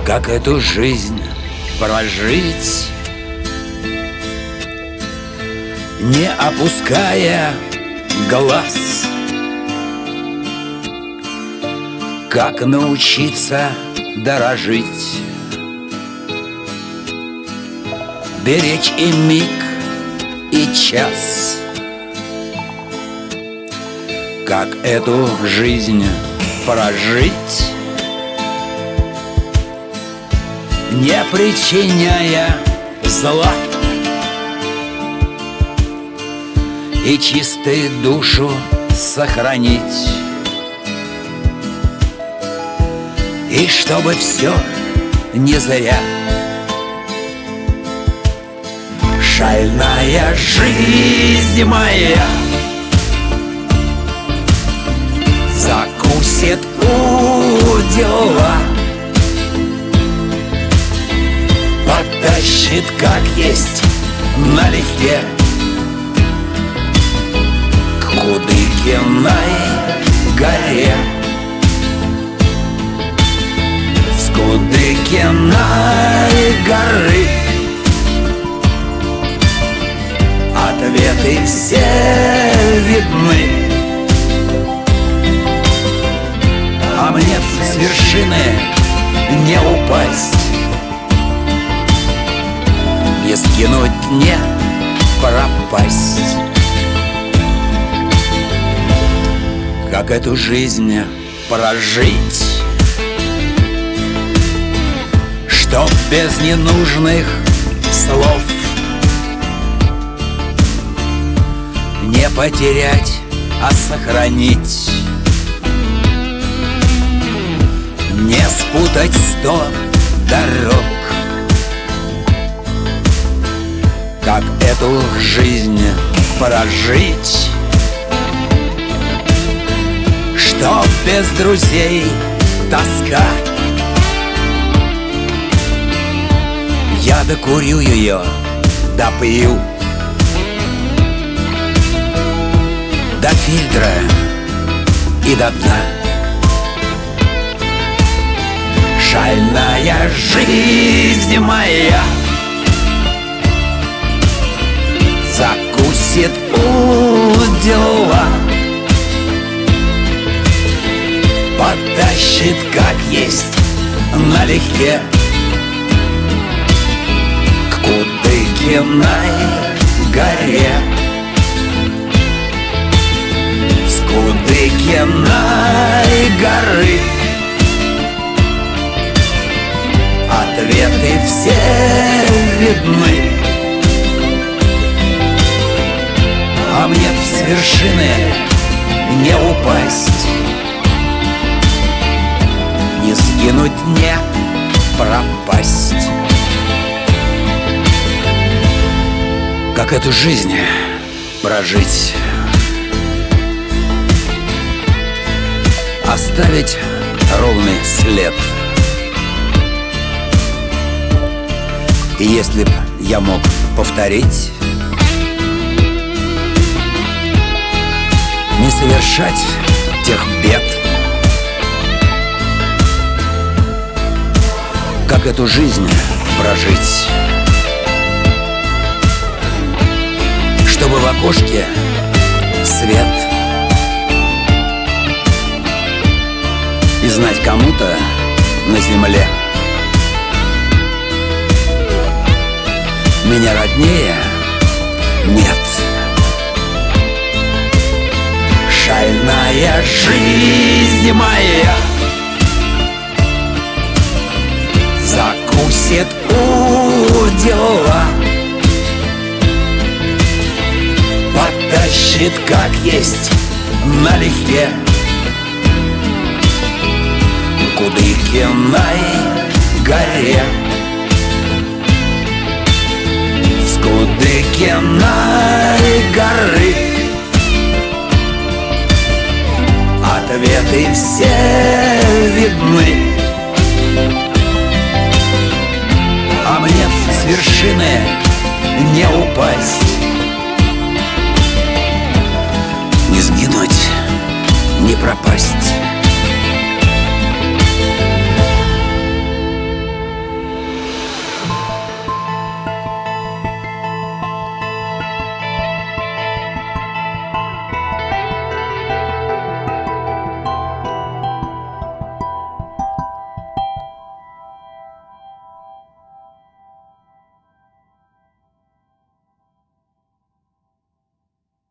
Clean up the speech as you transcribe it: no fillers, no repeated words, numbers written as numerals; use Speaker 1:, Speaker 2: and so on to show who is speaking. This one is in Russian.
Speaker 1: Как эту жизнь прожить, не опуская глаз? Как научиться дорожить, беречь и миг, и час? Как эту жизнь прожить, не причиняя зла, и чистой душу сохранить, и чтобы все не зря. Шальная жизнь моя закусит удила, потащит, как есть, налегке к Кудыкиной горе. С Кудыкиной горы ответы все видны, а мне с вершины не упасть, не скинуть, не пропасть. Как эту жизнь прожить, чтоб без ненужных слов не потерять, а сохранить, не спутать 100 дорог. Как эту жизнь прожить, чтоб без друзей тоска? Я докурю ее, допью до фильтра и до дна. Шальная жизнь моя закусит удила, потащит, как есть, налегке к Кудыкиной горе. С Кудыкиной горы ответы все видны, а мне с вершины не упасть, не сгинуть, не пропасть. Как эту жизнь прожить, оставить ровный след. И если б я мог повторить, не совершать тех бед. Как эту жизнь прожить, чтобы в окошке свет, и знать кому-то на земле меня роднее нет. Шальная жизнь моя закусит удила, потащит, как есть, налегке к Кудыкиной горе. С Кудыкиной горы ответы все видны, а мне с вершины не упасть, не сгинуть, не пропасть.